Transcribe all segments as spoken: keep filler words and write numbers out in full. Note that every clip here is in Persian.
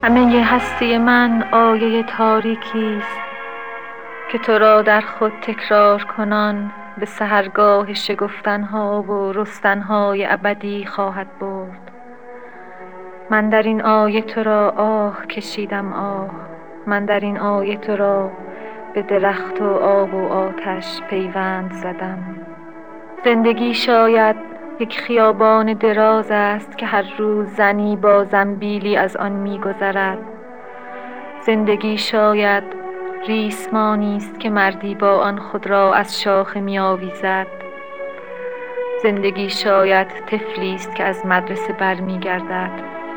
همه هستی من آیه تاریکی است که تو را در خود تکرار کنان به سحرگاه شگفتنها و رستنهای ابدی خواهد برد. من در این آیه تو را آه کشیدم آه، من در این آیه تو را به درخت و آب و آتش پیوند زدم. زندگی شاید یک خیابان دراز است که هر روز زنی با زنبیلی از آن می‌گذرد. زندگی شاید ریسمانی است که مردی با آن خود را از شاخه می‌آویزد. زندگی شاید طفلی است که از مدرسه برمی‌گردد.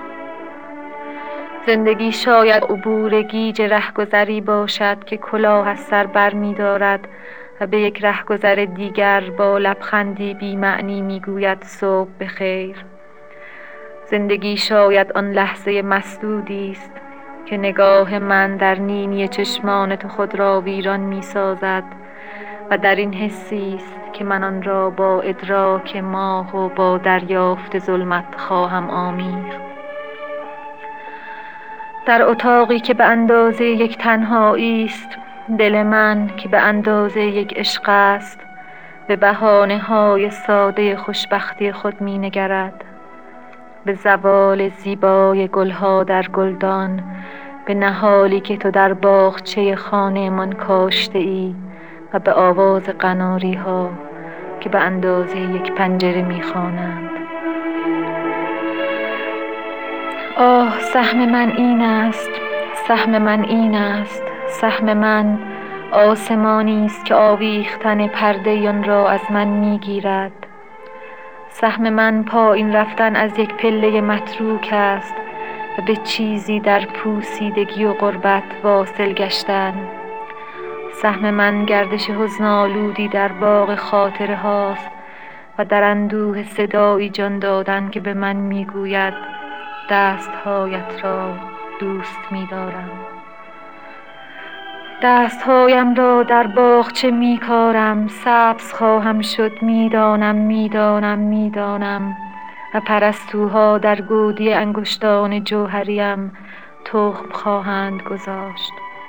زندگی شاید عبور گیج رهگذری باشد که کلاه از سر برمی‌دارد و به یک رهگذر دیگر با لبخندی بی معنی میگوید صبح بخیر. زندگی شاید آن لحظه مسدودی است که نگاه من در نینی چشمان تو خود را ویران میسازد و در این حسی است که من آن را با ادراک ماه و با دریافت ظلمت خواهم آمیخت. در اتاقی که به اندازه یک تنهایی است، دل من که به اندازه یک عشق است به بهانه‌های ساده خوشبختی خود می‌نگرد، به زوال زیبای گلها در گلدان، به نهالی که تو در باغچه خانه من کاشته ای و به آواز قناری‌ها که به اندازه یک پنجره می‌خوانند. آه سهم من این است، سهم من این است، سهم من آسمانی است که آویختن پرده آن را از من میگیرد. سهم من پایین رفتن از یک پله متروک است و به چیزی در پوسیدگی و غربت واصل گشتن. سهم من گردش حزن‌آلودی در باغ خاطره هاست و در اندوه صدایی جان دادن که به من میگوید دستهایت را دوست می‌دارم. دستهایم را در باغچه می‌کارم، سبز خواهم شد، می‌دانم می‌دانم می‌دانم و پرستوها در گودی انگشتان جوهریم تخم خواهند گذاشت.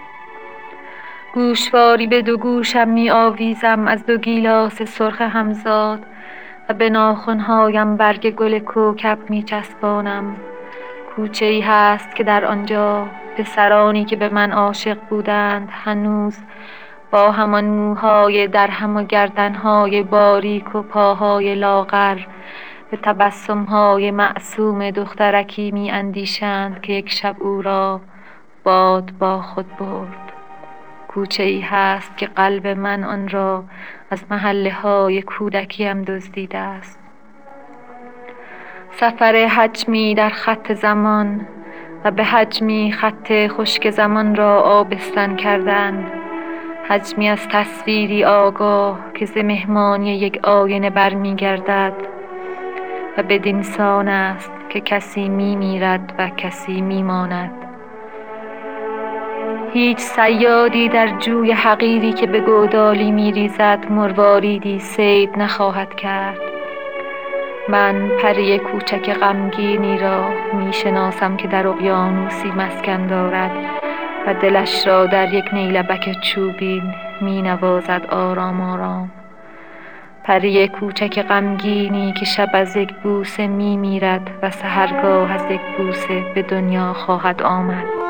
گوشواری به دو گوشم می‌آویزم از دو گیلاس سرخ همزاد و به ناخن‌هایم برگ گل کوکب می‌چسبانم. کوچه‌ای هست که در آنجا پسرانی که به من عاشق بودند هنوز با همان موهای درهم و گردنهای باریک و پاهای لاغر به تبسم‌های معصوم دخترکی می اندیشند که یک شب او را باد با خود برد. کوچه‌ای هست که قلب من آن را از محله‌های کودکیم دزدیده است. سفر حجمی در خط زمان و به حجمی خط خشک زمان را آبستن کردن، حجمی از تصویری آگاه که ز مهمانی یک آینه برمیگردد و بدین سان است که کسی میمیرد و کسی میماند. هیچ صیادی در جوی حقیری که به گودالی میریزد مرواریدی صید نخواهد کرد. من پری کوچک غمگینی را میشناسم که در اقیانوسی مسکن دارد و دلش را در یک نیلبک چوبین مینوازد آرام آرام. پری کوچک غمگینی که شب از یک بوسه میمیرد و سحرگاه از یک بوسه به دنیا خواهد آمد.